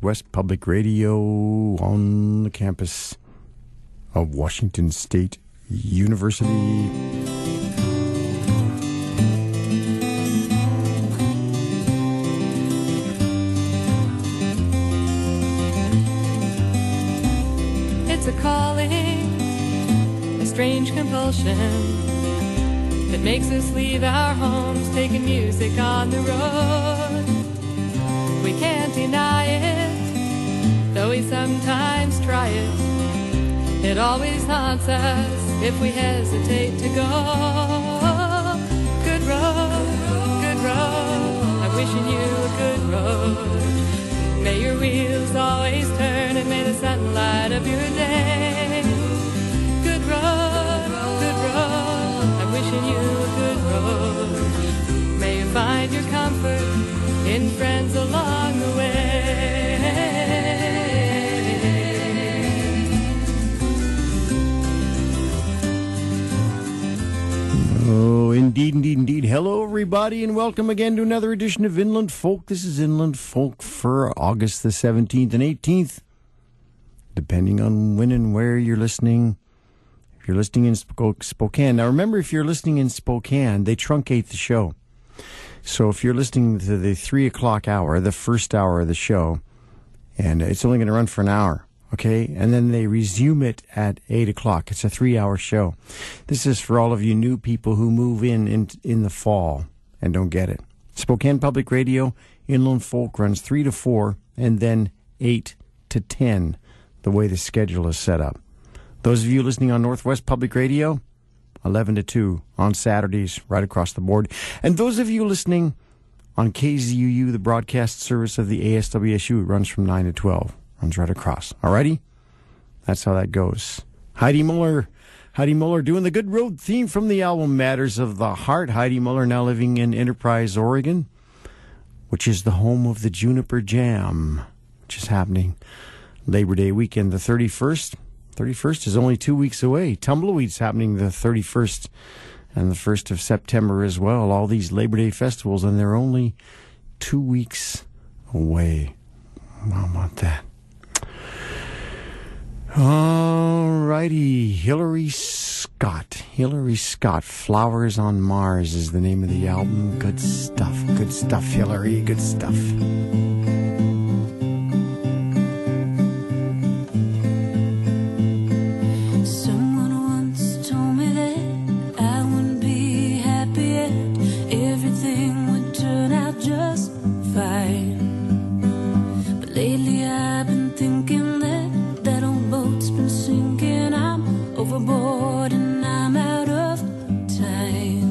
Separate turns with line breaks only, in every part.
Northwest Public Radio on the campus of Washington State University.
It's a calling, a strange compulsion that makes us leave our homes, taking music on the road. We can't deny it, though we sometimes try it. It always haunts us if we hesitate to go. Good road, I'm wishing you a good road. May your wheels always turn and may the sunlight of your day. Good road, I'm wishing you a good road. May you find your comfort in friends along the way.
Oh, indeed. Hello, everybody, and welcome again to another edition of Inland Folk. This is Inland Folk for August the 17th and 18th, depending on when and where you're listening. If you're listening in Spokane. Now, remember, if you're listening in Spokane, they truncate the show. So if you're listening to the 3 o'clock hour, the first hour of the show, and it's only going to run for an hour, okay? And then they resume it at 8 o'clock. It's a 3-hour show. This is for all of you new people who move in the fall and don't get it. Spokane Public Radio, Inland Folk runs 3 to 4 and then 8 to 10, the way the schedule is set up. Those of you listening on Northwest Public Radio, 11 to 2 on Saturdays, right across the board. And those of you listening on KZUU, the broadcast service of the ASWSU, it runs from 9 to 12. Runs right across. Alrighty? That's how that goes. Heidi Muller doing the Good Road theme from the album Matters of the Heart. Heidi Muller now living in Enterprise, Oregon, which is the home of the Juniper Jam, which is happening Labor Day weekend, the 31st. 31st is only 2 weeks away. Tumbleweed's happening the 31st and the 1st of September as well. All these Labor Day festivals, and they're only 2 weeks away. I want that. Alrighty, Hillary Scott, Flowers on Mars is the name of the album. Good stuff, Hillary, good stuff.
Overboard and I'm out of time.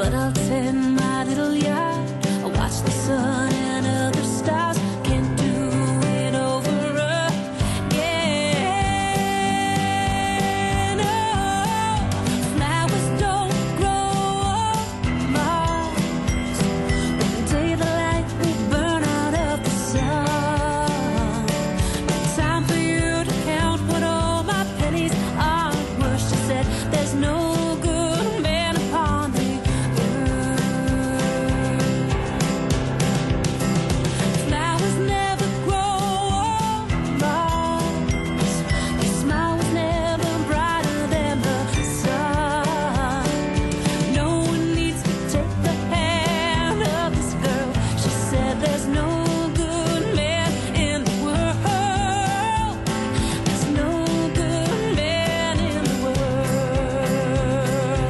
but I'll tend my little yard. I'll watch the sun and other stars. Can't do it over again. Oh, flowers don't grow on Mars. One day the light will burn out of the sun. No time for you to count what all my pennies are worth. She said, there's no good man upon the earth. Flowers never grow on Mars. Your smile was never brighter than the sun. No one needs to take the hand of this girl. She said, there's no good man in the world. There's no good man in the world.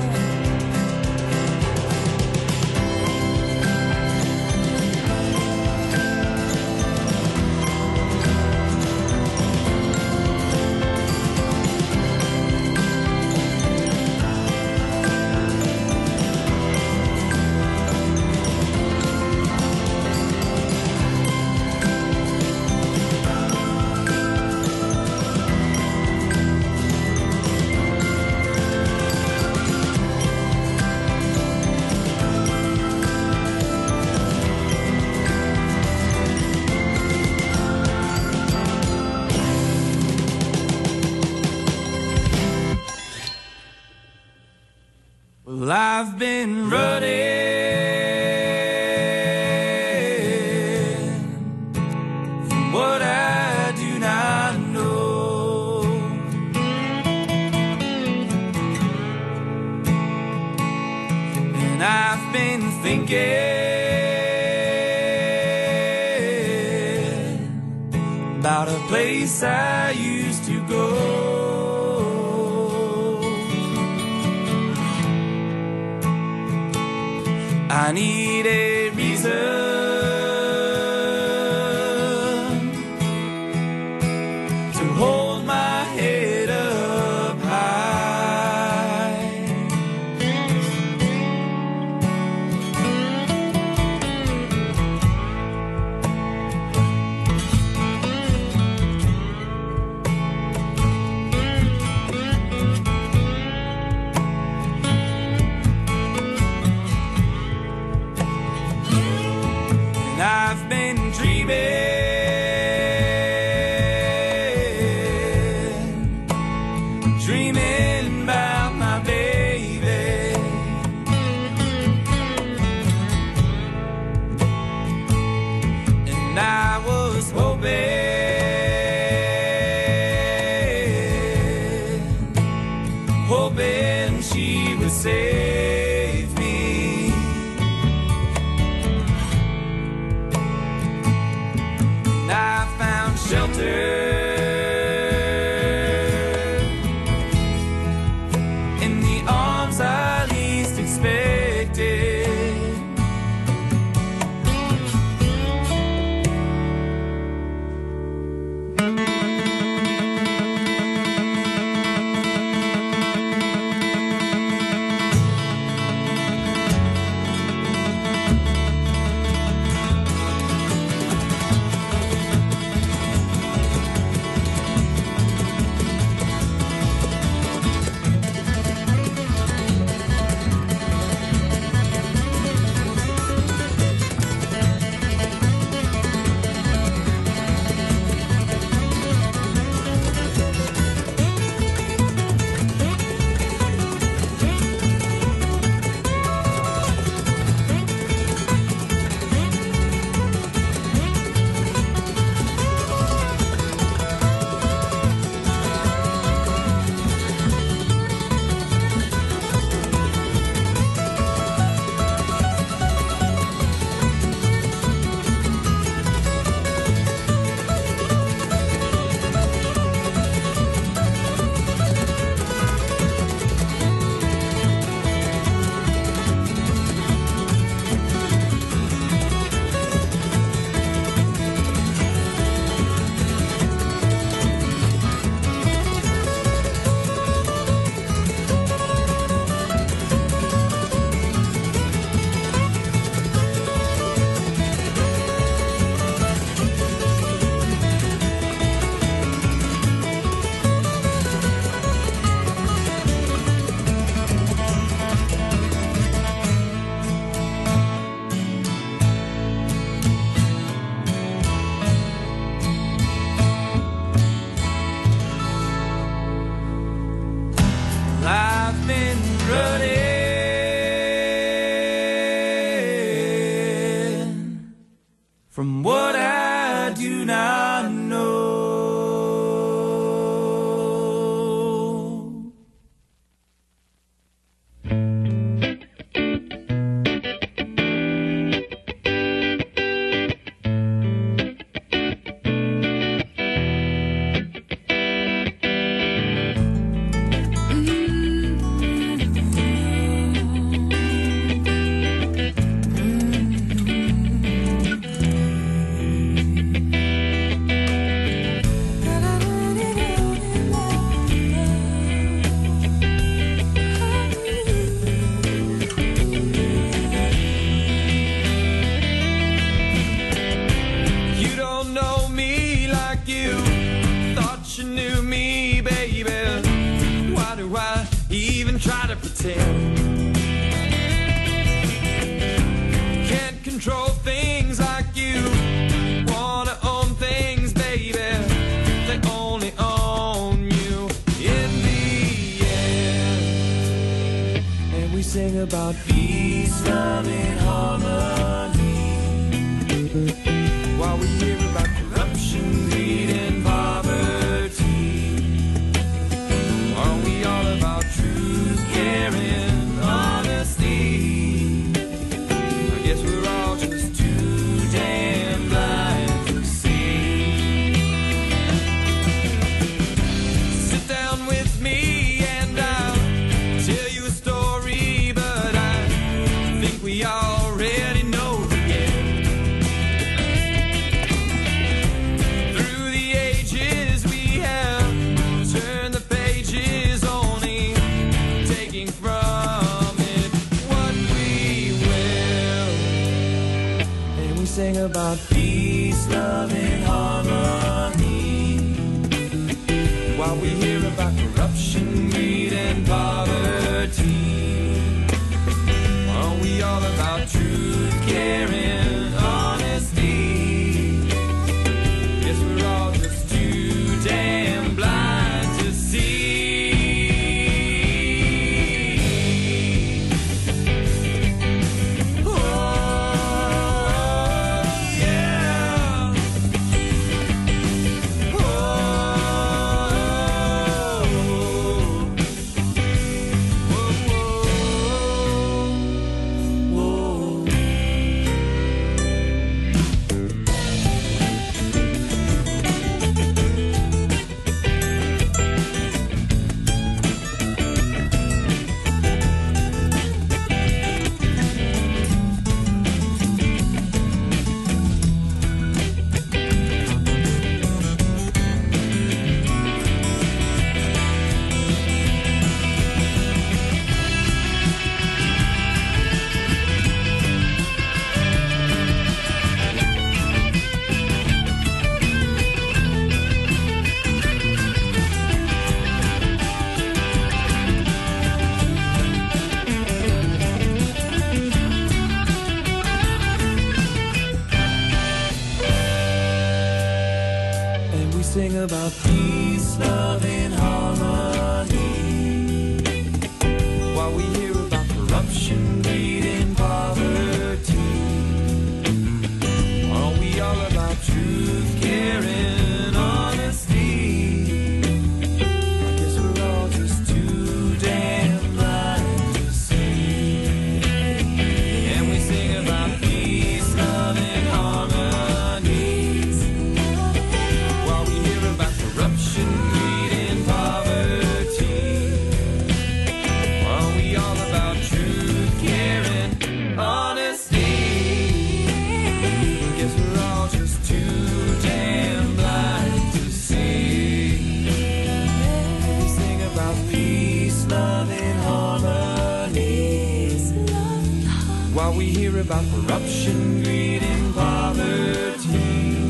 Well, I've been running from what I do not know. And I've been thinking about a place I used to go. I need a reason to hold my head up high. pretend. Can't control things like you. Wanna own things, baby. They only own you in the end. And we sing about peace, love, and harmony, while we hear about corruption, greed, and poverty. Are we all about truth, caring, honesty? I guess we're all just too damn blind to see. Sit down with me and I'll tell you a story, but I think we already know the end. Through the ages we have turned the pages, only taking from it what we will. And we sing about peace, love, and harmony, while we hear about corruption, greed, and poverty. Are we all about truth, caring, honesty? Guess we're all just too damn blind to see. Oh, yeah. Whoa. And we sing about peace, love, and harmony, while we hear about corruption, greed, and poverty. Are we all about truth, caring, honesty? I guess we're all just too damn blind to see. And we sing about peace, love, and harmony, while we hear about corruption, greed, and poverty. Are we all about truth, caring, honesty? I guess we're all just too damn blind to see. We sing about peace, love, and harmony, while we hear about corruption, greed, and poverty.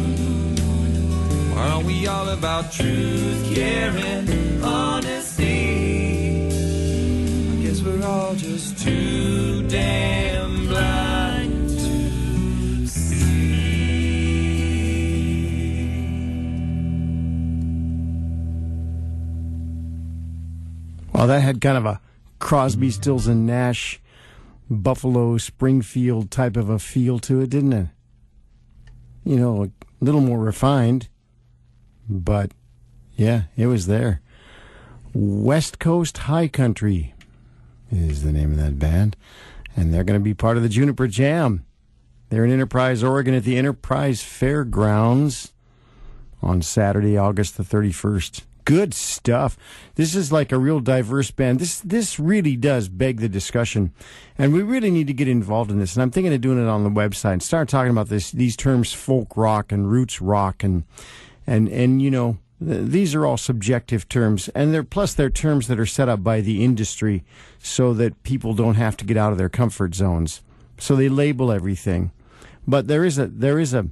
Are we all about truth, caring, honesty? I guess we're all just too damn blind to see.
Well, that had kind of a Crosby, Stills, and Nash, Buffalo, Springfield type of a feel to it, didn't it? You know, a little more refined, but yeah, it was there. West Coast High Country is the name of that band, and they're going to be part of the Juniper Jam. They're in Enterprise, Oregon at the Enterprise Fairgrounds on Saturday, August the 31st. Good stuff. This is like a real diverse band. This really does beg the discussion, and we really need to get involved in this. And I'm thinking of doing it on the website and start talking about these terms, folk rock and roots rock, and you know, these are all subjective terms, and they're terms that are set up by the industry so that people don't have to get out of their comfort zones. So they label everything, but there is an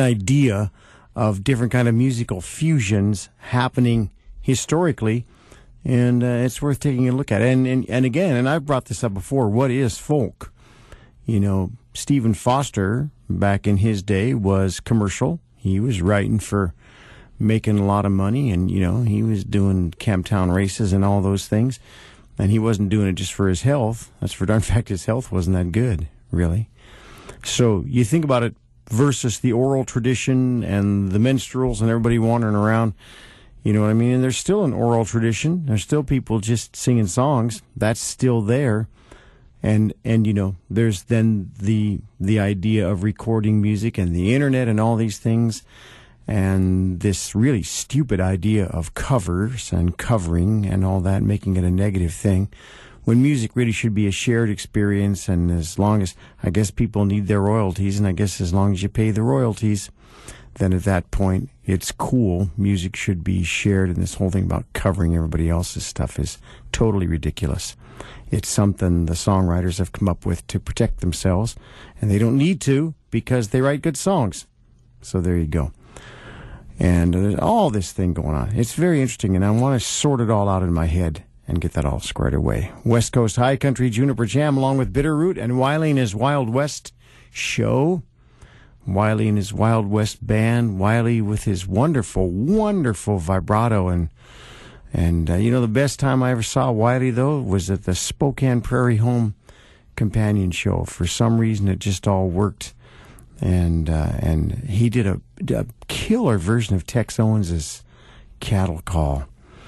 idea of different kind of musical fusions happening historically And it's worth taking a look at. And again, and I've brought this up before, what is folk? You know, Stephen Foster, back in his day, was commercial. He was writing for making a lot of money, and, you know, he was doing Camptown races and all those things. And he wasn't doing it just for his health. That's for darn fact, his health wasn't that good, really. So you think about it versus the oral tradition and the minstrels and everybody wandering around. You know what I mean? And there's still an oral tradition. There's still people just singing songs. That's still there. And you know, there's then the idea of recording music and the internet and all these things. And this really stupid idea of covers and covering and all that, making it a negative thing, when music really should be a shared experience. And as long as, I guess, people need their royalties, and I guess as long as you pay the royalties, then at that point, it's cool. Music should be shared, and this whole thing about covering everybody else's stuff is totally ridiculous. It's something the songwriters have come up with to protect themselves, and they don't need to because they write good songs. So there you go. And there's all this thing going on. It's very interesting, and I want to sort it all out in my head and get that all squared away. West Coast High Country Juniper Jam, along with Bitterroot and Wiley and his Wild West show. Wiley and his Wild West band. Wiley with his wonderful, wonderful vibrato. And you know, the best time I ever saw Wiley, though, was at the Spokane Prairie Home Companion Show. For some reason, it just all worked. And he did a killer version of Tex Owens' Cattle Call.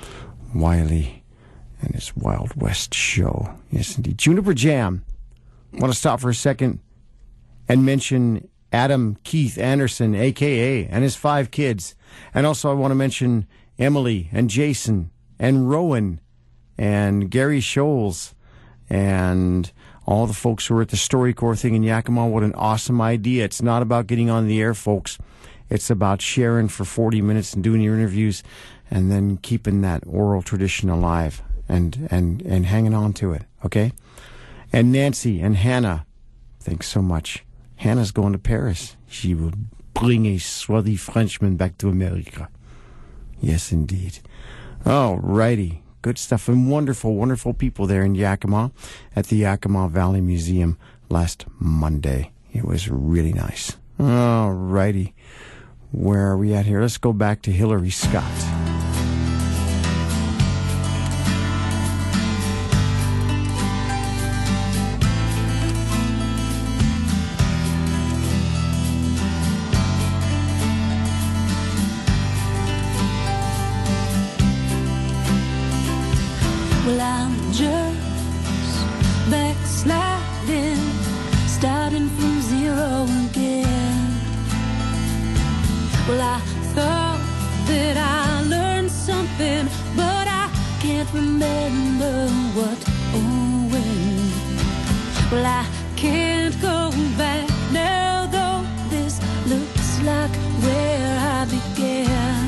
Wiley and his Wild West show. Yes, indeed. Juniper Jam. I want to stop for a second and mention Adam Keith Anderson, a.k.a., and his 5 kids. And also I want to mention Emily and Jason and Rowan and Gary Scholes and all the folks who were at the StoryCorps thing in Yakima. What an awesome idea. It's not about getting on the air, folks. It's about sharing for 40 minutes and doing your interviews and then keeping that oral tradition alive and hanging on to it, okay? And Nancy and Hannah, thanks so much. Hannah's going to Paris. She will bring a swarthy Frenchman back to America. Yes, indeed. All righty. Good stuff. And wonderful, wonderful people there in Yakima at the Yakima Valley Museum last Monday. It was really nice. All righty. Where are we at here? Let's go back to Hillary Scott.
Well, I'm just backsliding, starting from zero again. Well, I thought that I learned something, but I can't remember what or when. Well, I can't go back now, though this looks like where I began.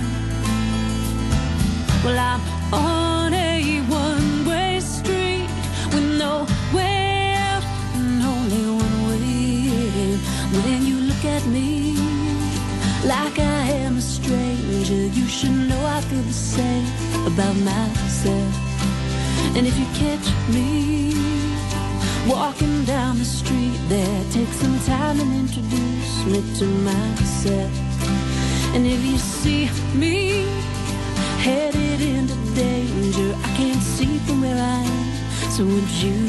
Well, I'm on a one-way street with no way out and only one way in. When you look at me like I am a stranger, you should know I feel the same about myself. And if you catch me walking down the street there, take some time and introduce me to myself. And if you see me headed into danger, I can't see from where I am, so would you,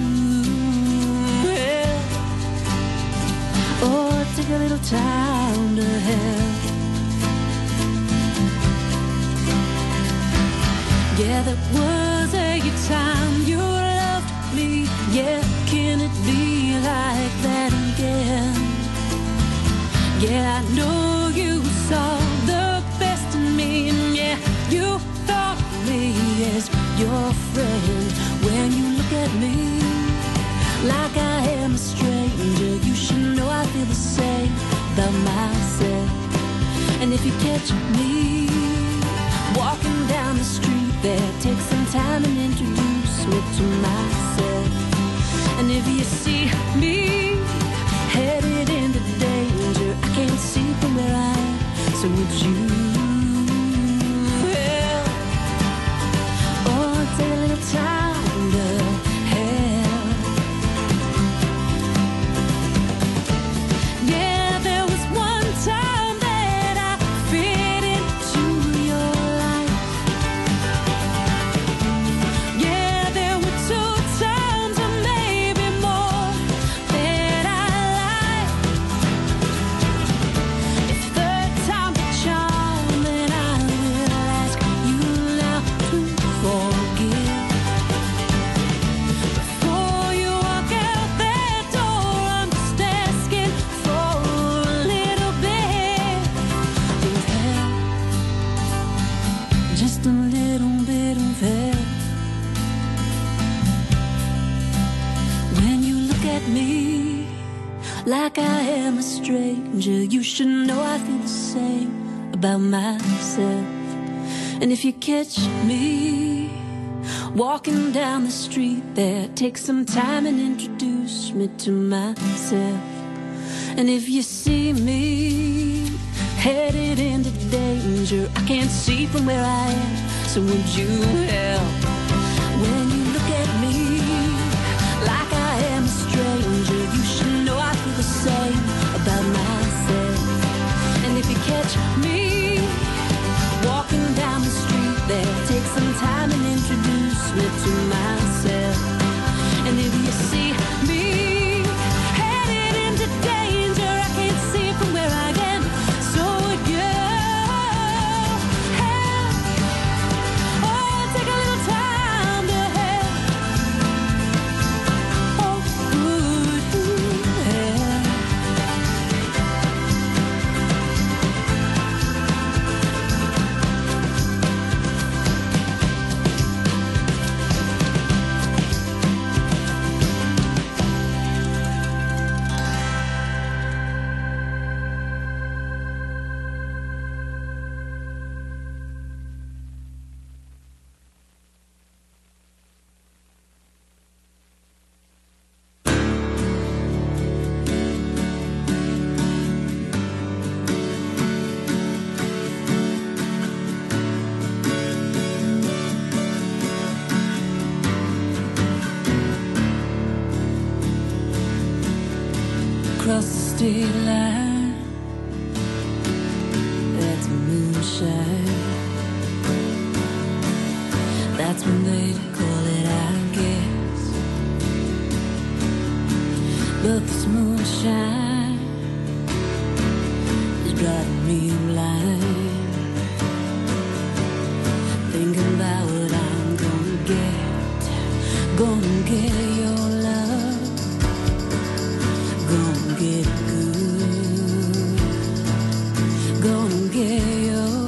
well, oh, take a little time to help. Yeah, there was a time you loved me, yeah, can it be like that again? Yeah, I know you saw the best in me, and yeah, you thought me as your friend. When you look at me like I am a stranger, you should know I feel the same about myself. And if you catch me walking down the street there, take some time and introduce me to myself. And if you see me headed into danger, I can't see from where I am, so would you, well, oh, like I am a stranger. You should know I feel the same about myself. And if you catch me walking down the street there, take some time and introduce me to myself. And if you see me headed into danger, I can't see from where I am, so would you help? When you look at me like I am a stranger, you should know I feel the same about myself. And if you catch me walking down the street there, take some time and introduce me to myself. And if you see me headed into danger, I can't see from where I am, so would you help? Oh, take a little time to help. Oh, would you help? Across the state line, that's moonshine. That's what they'd call it, I guess. But this moonshine is driving me blind, thinking about what I'm gonna get your love. Gonna get good. Gonna get your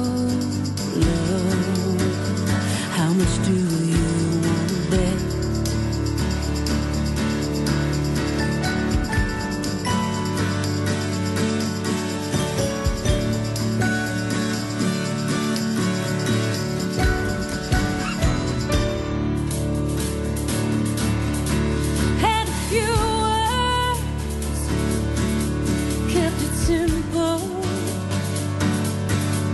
love. How much do you want to bet? Had a few words, kept it simple.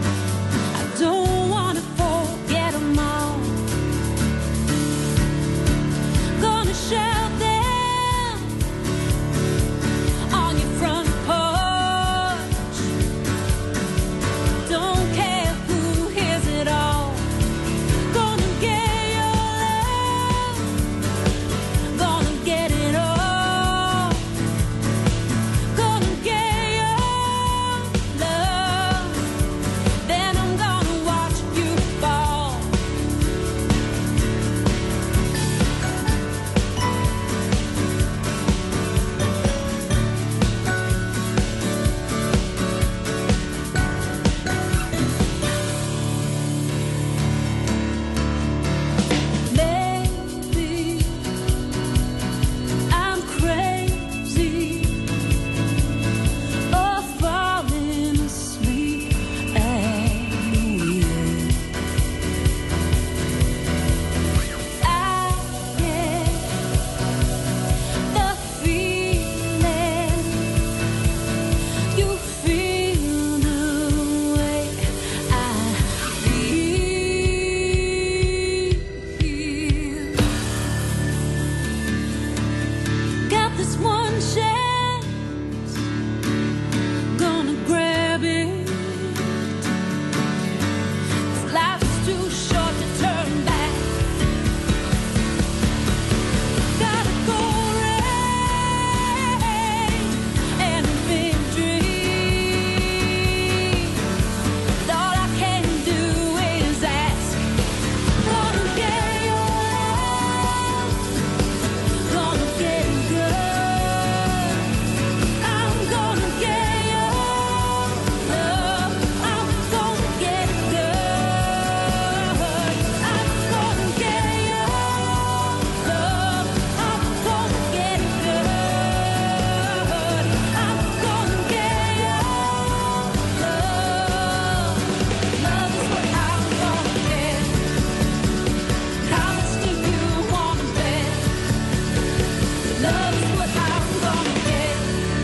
Love is what I'm gonna get.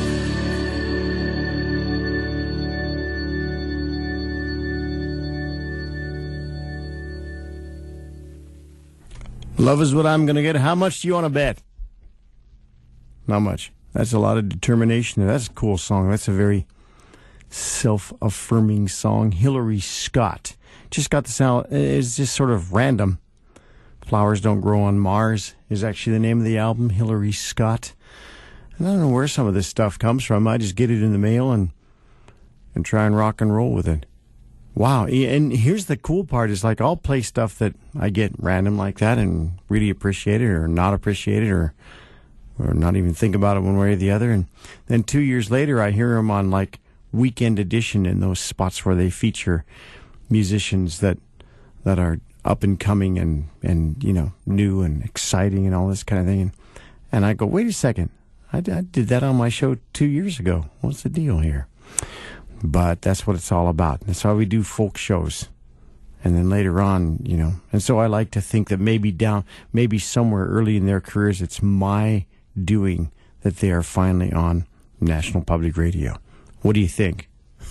Love is what I'm going to get. How much do you want to bet? Not much. That's a lot of determination. That's a cool song. That's a very self-affirming song. Hillary Scott. Just got the sound. It's just sort of random. Flowers Don't Grow on Mars is actually the name of the album. Hillary Scott. And I don't know where some of this stuff comes from. I just get it in the mail and try and rock and roll with it. Wow. And here's the cool part is like I'll play stuff that I get random like that and really appreciate it or not appreciate it or not even think about it one way or the other. And then 2 years later, I hear them on like Weekend Edition in those spots where they feature musicians that are up and coming and you know, new and exciting and all this kind of thing. And I go, wait a second. I did that on my show 2 years ago. What's the deal here? But that's what it's all about. That's why we do folk shows. And then later on, you know, and so I like to think that maybe somewhere early in their careers, it's my doing that they are finally on National Public Radio. What do you think?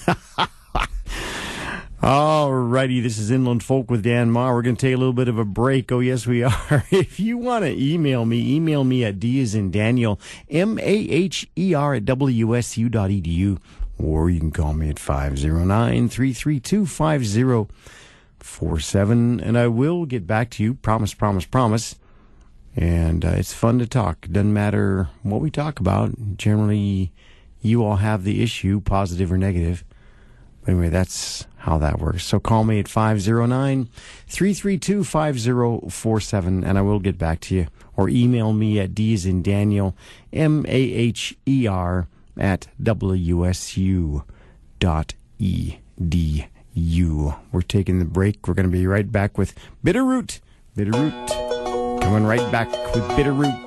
All righty, this is Inland Folk with Dan Ma. We're going to take a little bit of a break. Oh, yes, we are. If you want to email me at D as in Daniel, MAHER at WSU.edu. Or you can call me at 509-332-5047, and I will get back to you. Promise, promise, promise. And it's fun to talk. Doesn't matter what we talk about. Generally, you all have the issue, positive or negative. But anyway, that's how that works. So call me at 509-332-5047, and I will get back to you. Or email me at D as in Daniel, MAHER at WSU.edu. We're taking the break. We're going to be right back with Bitterroot. Bitterroot. Coming right back with Bitterroot.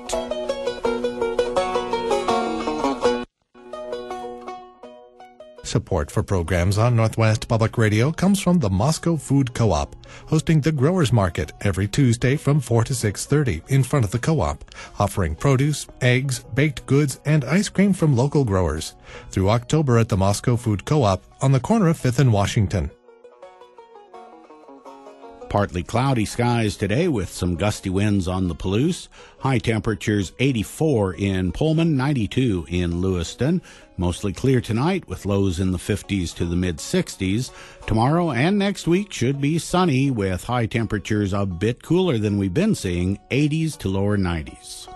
Support for programs on Northwest Public Radio comes from the Moscow Food Co-op, hosting the Growers Market every Tuesday from 4 to 6:30 in front of the co-op, offering produce, eggs, baked goods, and ice cream from local growers. Through October at the Moscow Food Co-op on the corner of 5th and Washington.
Partly cloudy skies today with some gusty winds on the Palouse. High temperatures 84 in Pullman, 92 in Lewiston. Mostly clear tonight with lows in the 50s to the mid-60s. Tomorrow and next week should be sunny with high temperatures a bit cooler than we've been seeing, 80s to lower 90s.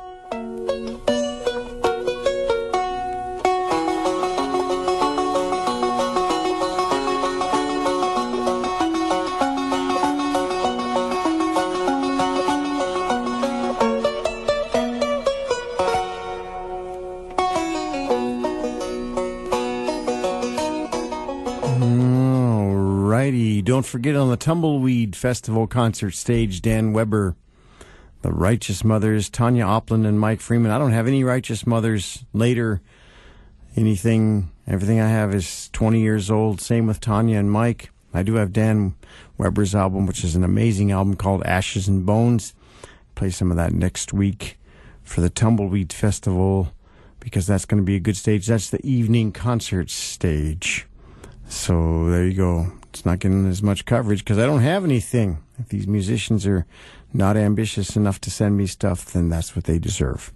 Don't forget on the Tumbleweed Festival concert stage, Dan Weber, the Righteous Mothers, Tanya Opland, and Mike Freeman. I don't have any Righteous Mothers later. Everything I have is 20 years old. Same with Tanya and Mike. I do have Dan Weber's album, which is an amazing album called Ashes and Bones. Play some of that next week for the Tumbleweed Festival because that's going to be a good stage. That's the evening concert stage. So there you go. It's not getting as much coverage because I don't have anything. If these musicians are not ambitious enough to send me stuff, then that's what they deserve.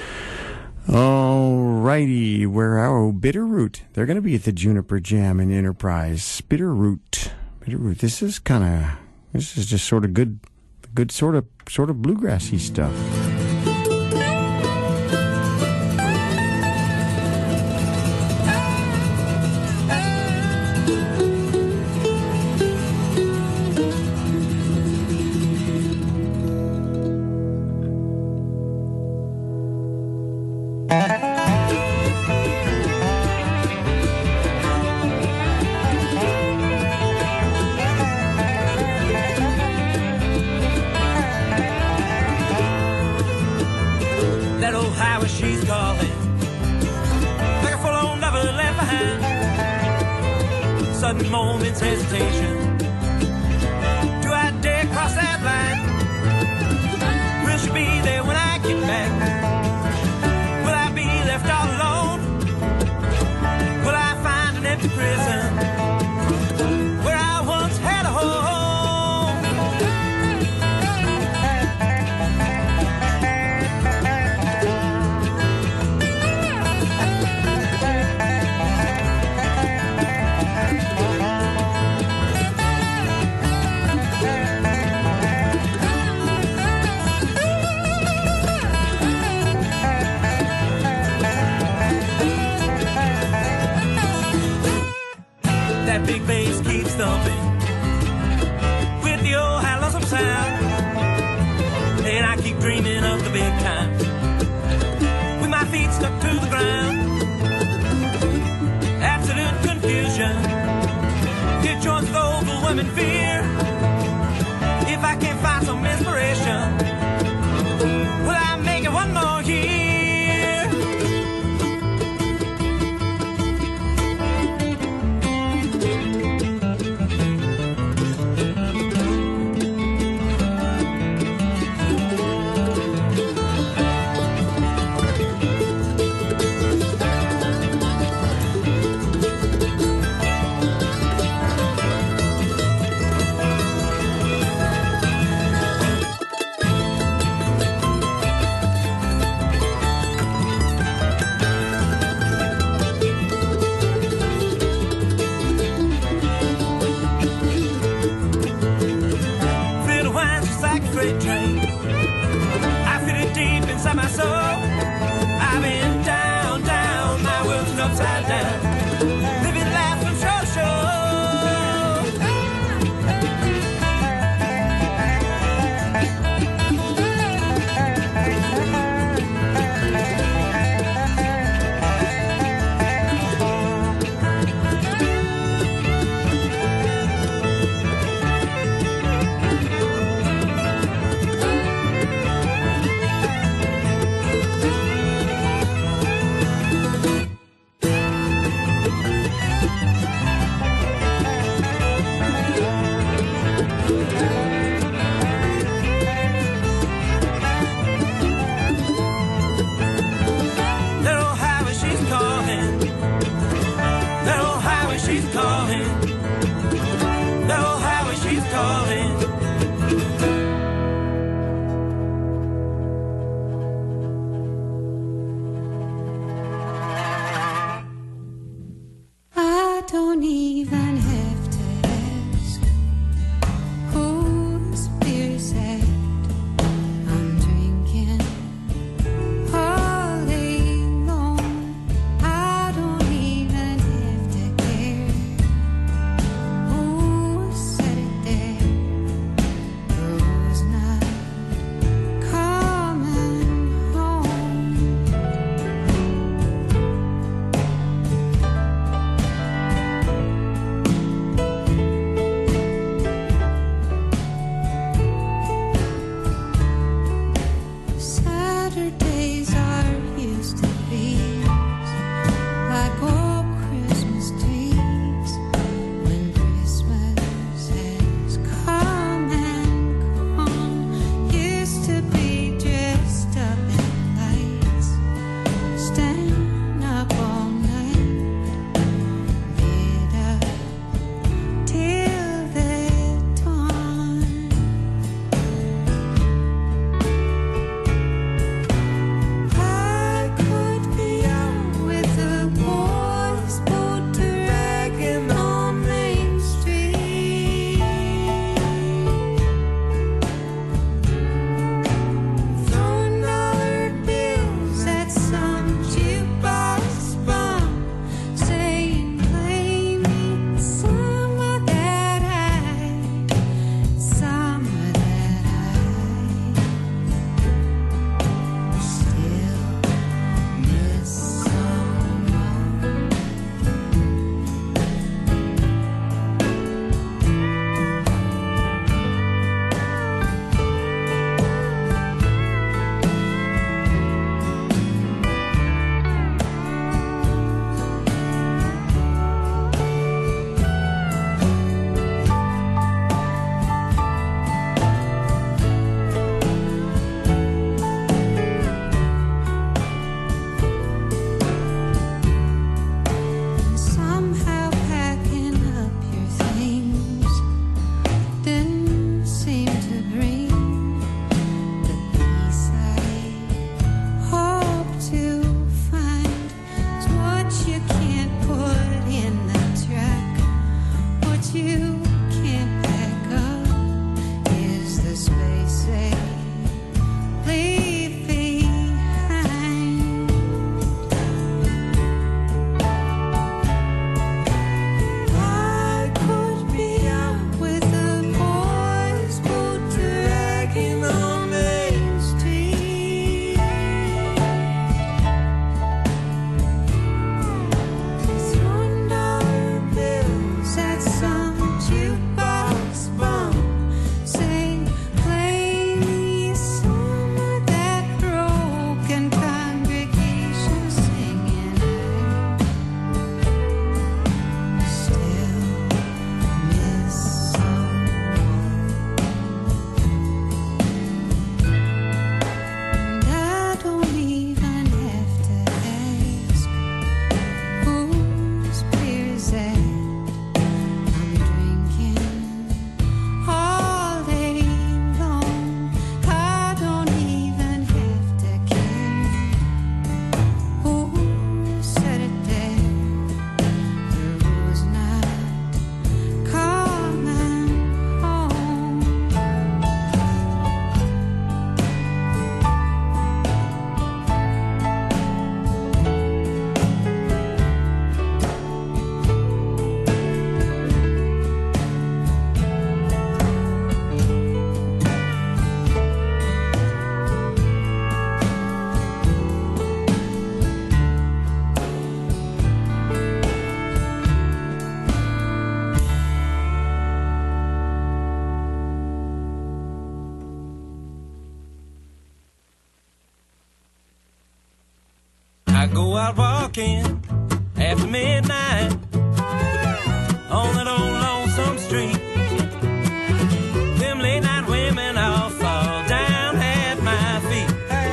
All righty, where are Bitterroot? They're going to be at the Juniper Jam in Enterprise. Bitterroot. This is just sort of good sort of bluegrassy stuff.
Sudden moment's hesitation. Do I dare cross that line? Will she be there when I get back? back to prison, where I once had a home. That big bass keeps thumping with the old hallousome sound, and I keep dreaming of the big time with my feet stuck to the ground. Absolute confusion, it joins with overwhelming fear. If I can't find some inspiration, will I make it one more year? I go out walking after midnight on that old lonesome street. Them late night women all fall down at my feet.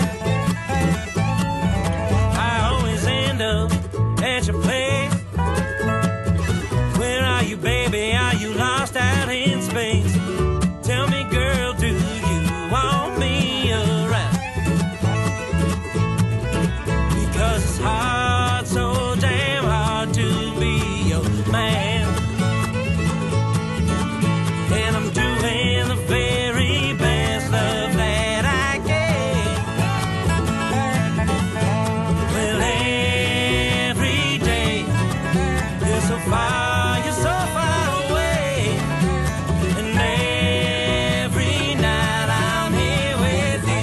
I always end up at your place. Where are you, baby? Are you lost out in space? Tell me, girl, do you want me around? Because it's hard, so damn hard to be your man. And I'm doing the very best love that I can. Well, every day you're so far, you're so far away. And every night I'm here with you.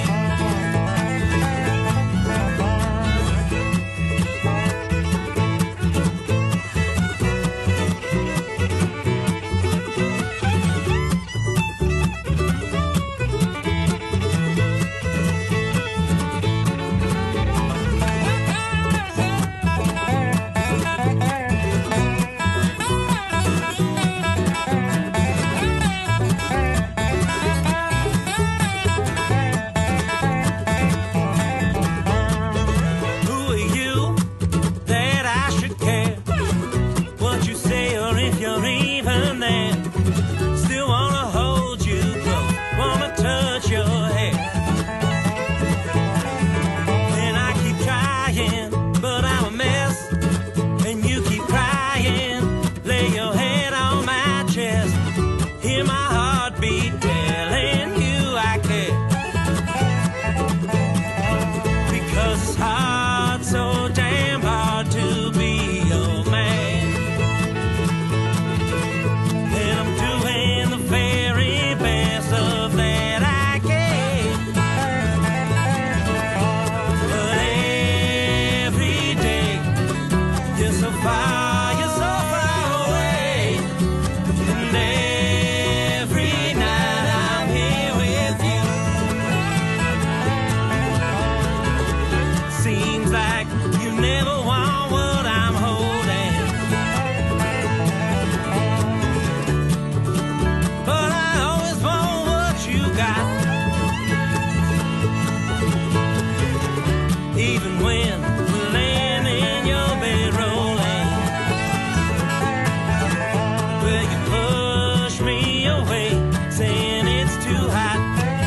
Who are you that I should care what you say or if you're even there? Still wanna hold you close, wanna touch your hair. And I keep trying, but I'm a mess. And you keep crying, lay your head on my chest. Hear my heartbeat telling you I care. Because it's hard, so damn hard to be your man. And I'm doing the very best of that I can. But every day you're so far, you're so far away. And every night I'm here with you. Seems like you never want what I'm holding. But I always want what you got. Even when we're laying in your bed rolling. Well, you push me away, saying it's too hot.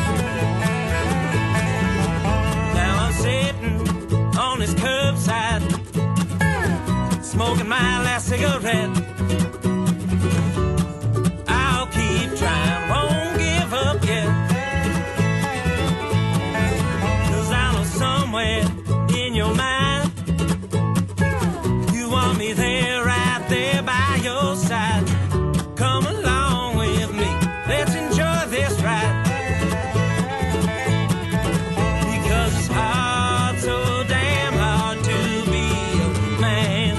Now I'm sitting on this curbside, smoking my last cigarette. I'll keep trying, won't give up yet. 'Cause I know somewhere in your mind you want me there, right there by your side. Come along with me, let's enjoy this ride. Because it's hard, so damn hard to be a man.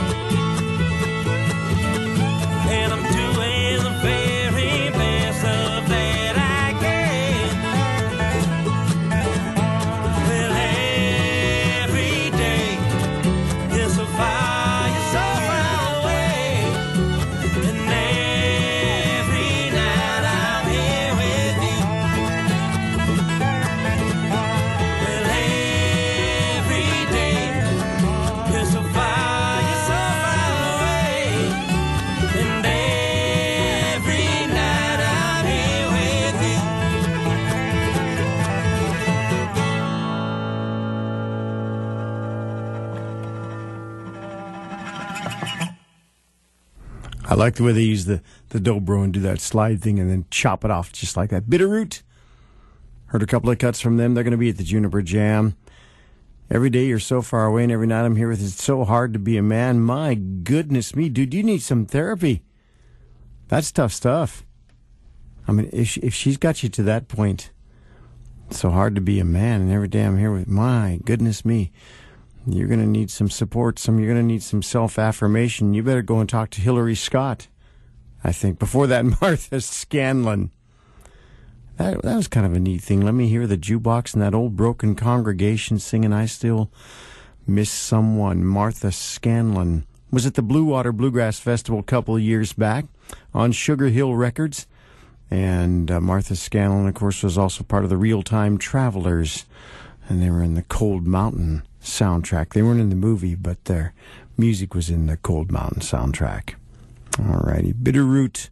And I'm doing the very best of that I can. Well, every day you're so far, you're so far away. And every night I'm here with you. Well, every day you're so far, you're so far away. And every night I'm here with you.
I like the way they use the dobro and do that slide thing and then chop it off just like that. Bitterroot. Heard a couple of cuts from them. They're going to be at the Juniper Jam. Every day you're so far away and every night I'm here with it's so hard to be a man. My goodness me, dude, you need some therapy. That's tough stuff. I mean, if she's got you to that point, it's so hard to be a man and every day I'm here with, my goodness me. You're going to need some support. You're going to need some self-affirmation. You better go and talk to Hillary Scott, I think. Before that, Martha Scanlon. That was kind of a neat thing. Let me hear the jukebox and that old broken congregation singing I Still Miss Someone. Martha Scanlon was at the Blue Water Bluegrass Festival a couple of years back on Sugar Hill Records. And Martha Scanlon, of course, was also part of the Real Time Travelers. And they were in the Cold Mountain soundtrack. They weren't in the movie, but their music was in the Cold Mountain soundtrack. All righty. Bitterroot,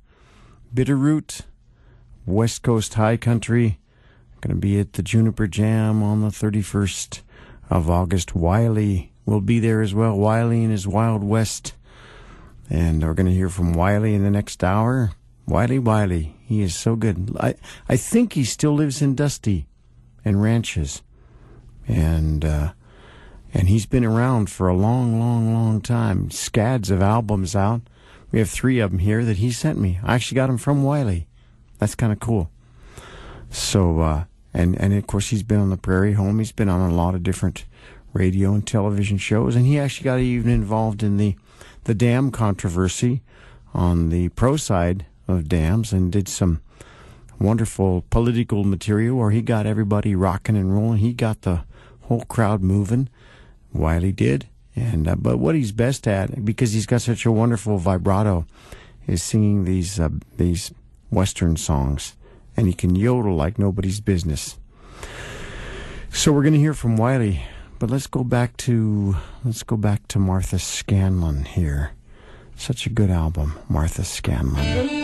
West Coast High Country. Going to be at the Juniper Jam on the 31st of August. Wiley will be there as well. Wiley and his Wild West. And we're going to hear from Wiley in the next hour. Wiley. He is so good. I think he still lives in Dusty and ranches. And he's been around for a long time. Scads of albums out. We have 3 of them here that he sent me. I actually got them from Wiley. That's kind of cool. So, and of course he's been on the Prairie Home. He's been on a lot of different radio and television shows. And he actually got even involved in the dam controversy on the pro side of dams and did some wonderful political material where he got everybody rocking and rolling. He got the whole crowd moving. Wiley did. And but what he's best at, because he's got such a wonderful vibrato, is singing these Western songs. And he can yodel like nobody's business. So we're going to hear from Wiley, but let's go back to Martha Scanlon here. Such a good album, Martha Scanlon.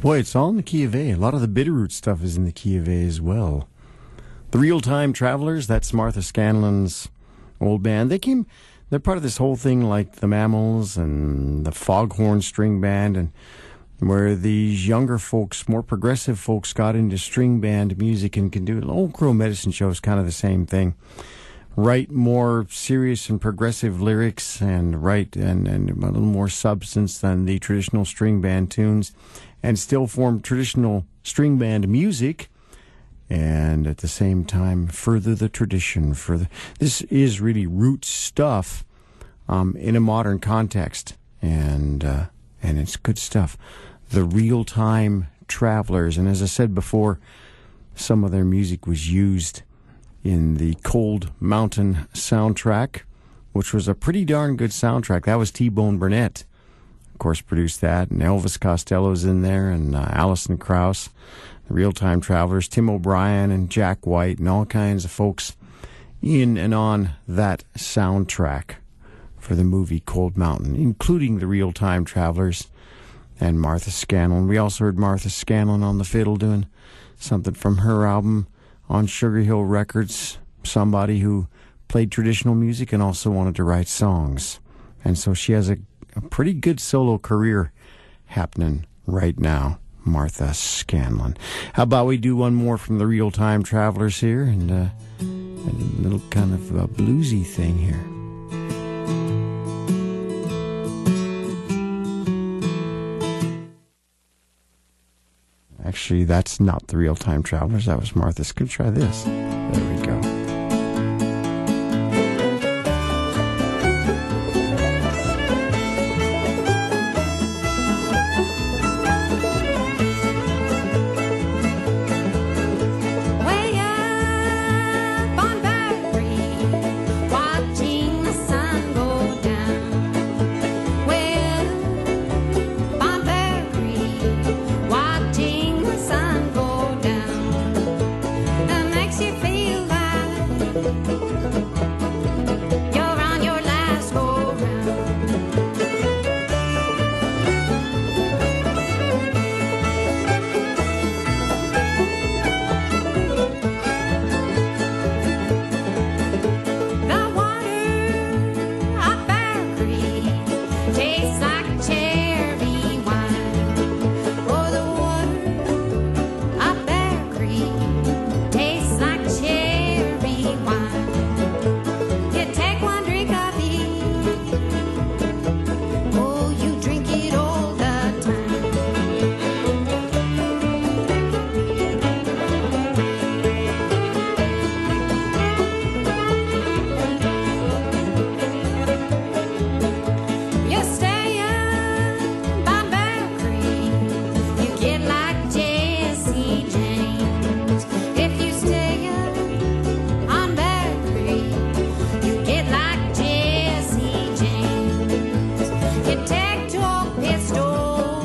Boy, it's all in the key of A. A lot of the Bitterroot stuff is in the key of A as well. The Real-Time Travelers, that's Martha Scanlon's old band. They're part of this whole thing like the Mammals and the Foghorn String Band, and where these younger folks, more progressive folks, got into string band music and can do it. Old Crow Medicine Show is kind of the same thing. Write more serious and progressive lyrics and write and a little more substance than the traditional string band tunes, and still form traditional string band music, and at the same time further the tradition. This is really root stuff in a modern context, and it's good stuff. The Real-Time Travelers, and as I said before, some of their music was used in the Cold Mountain soundtrack, which was a pretty darn good soundtrack. That was T-Bone Burnett, of course, produced that, and Elvis Costello's in there, and Alison Krauss. The Real-Time Travelers, Tim O'Brien and Jack White, and all kinds of folks in and on that soundtrack for the movie Cold Mountain, including the Real-Time Travelers and Martha Scanlon. We also heard Martha Scanlon on the fiddle doing something from her album on Sugar Hill Records, somebody who played traditional music and also wanted to write songs. And so she has a pretty good solo career happening right now, Martha Scanlon. How about we do one more from the Real-Time Travelers here, and a little kind of a bluesy thing here. Actually, that's not the Real-Time Travelers. That was Martha's. Could try this. There we go.
Way up on Berkeley, watching the sun go down. Way up on Berkeley, watching the sun go down. That makes you feel like you're on your last go round. The water of Bear Creek tastes like cherry wine. Oh, the water of Bear Creek tastes like cherry wine. You take one drink of it, oh, you drink it all the time. You stay up by Bear Creek, you get like Jesse James. If you stay up on Bear Creek, you get like Jesse James. You take 12 pistols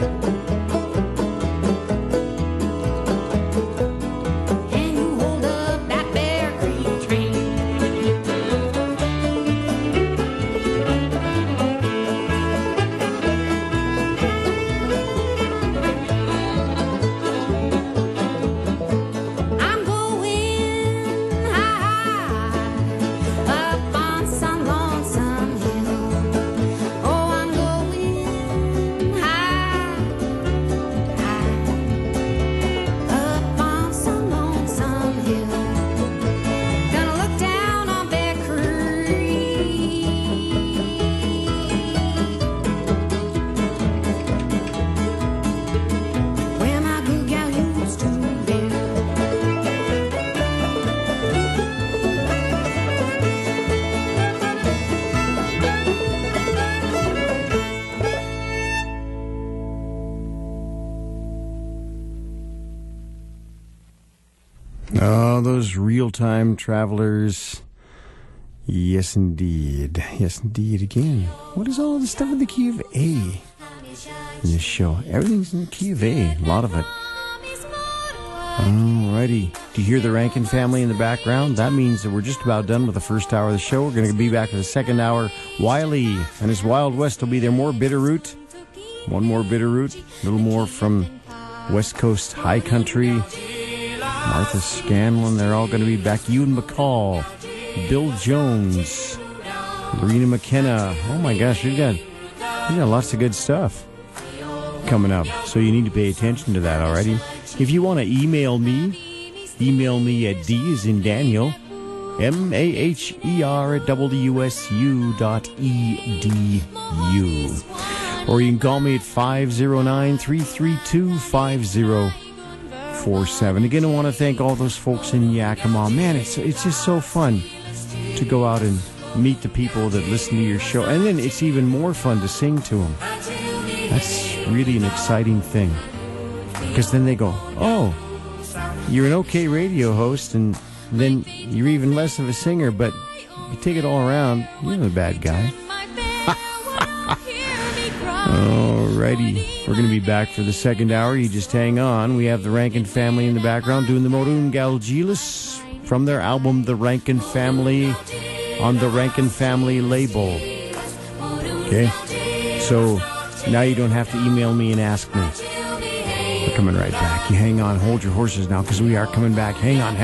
and you hold up that Bear Creek train. I'm going high up on some lonesome hill. Oh, I'm going high up on some lonesome hill. Gonna look down on Bear Creek, where my good gal used to live.
Oh, those Real-Time Travelers. Yes, indeed. Yes, indeed. Again, what is all this stuff in the key of A in this show? Everything's in the key of A. A lot of it. Alrighty. Do you hear the Rankin family in the background? That means that we're just about done with the first hour of the show. We're going to be back for the second hour. Wiley and his Wild West will be there. More Bitterroot. One more Bitterroot. A little more from West Coast High Country, Martha Scanlon, they're all going to be back. Ewan McCall, Bill Jones, Lorena McKenna. Oh my gosh, we got lots of good stuff coming up. So you need to pay attention to that, alrighty? If you want to email me at D as in Daniel, MAHER at WSU.edu. Or you can call me at 509-332-5047. Again, I want to thank all those folks in Yakima. Man, it's just so fun to go out and meet the people that listen to your show. And then it's even more fun to sing to them. That's really an exciting thing. Because then they go, oh, you're an okay radio host, and then you're even less of a singer, but you take it all around, you're the bad guy. Alrighty, we're going to be back for the second hour. You just hang on. We have the Rankin Family in the background doing the Morun Galgilis from their album The Rankin Family on the Rankin Family label. Okay, so now you don't have to email me and ask me. We're coming right back. You hang on, hold your horses now, because we are coming back. Hang on.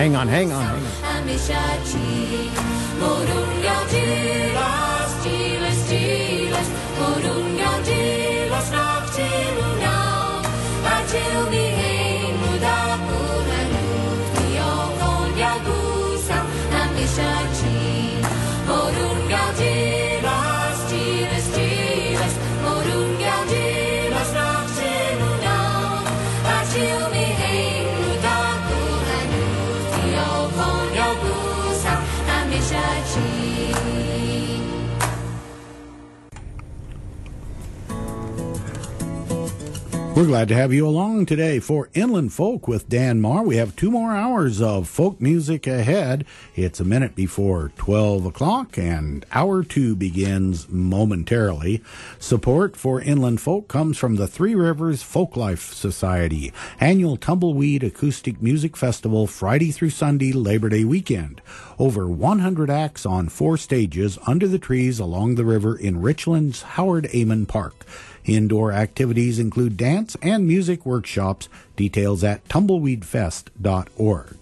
We're glad to have you along today for Inland Folk with Dan Marr. We have 2 more hours of folk music ahead. It's a minute before 12 o'clock, and Hour 2 begins momentarily. Support for Inland Folk comes from the Three Rivers Folklife Society, annual Tumbleweed Acoustic Music Festival, Friday through Sunday, Labor Day weekend. Over 100 acts on 4 stages under the trees along the river in Richland's Howard Amon Park. Indoor activities include dance and music workshops. Details at tumbleweedfest.org.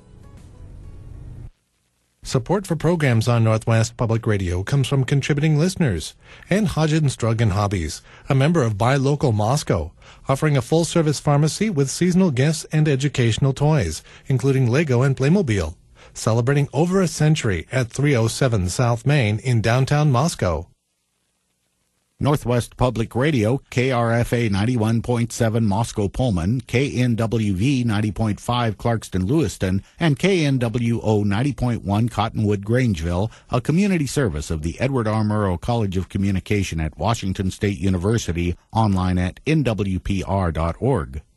Support for programs on Northwest Public Radio comes from contributing listeners and Hodgins Drug and Hobbies, a member of Buy Local Moscow, offering a full-service pharmacy with seasonal gifts and educational toys, including Lego and Playmobil. Celebrating over a century at 307 South Main in downtown Moscow.
Northwest Public Radio, KRFA 91.7 Moscow Pullman, KNWV 90.5 Clarkston Lewiston, and KNWO 90.1 Cottonwood Grangeville, a community service of the Edward R. Murrow College of Communication at Washington State University, online at nwpr.org.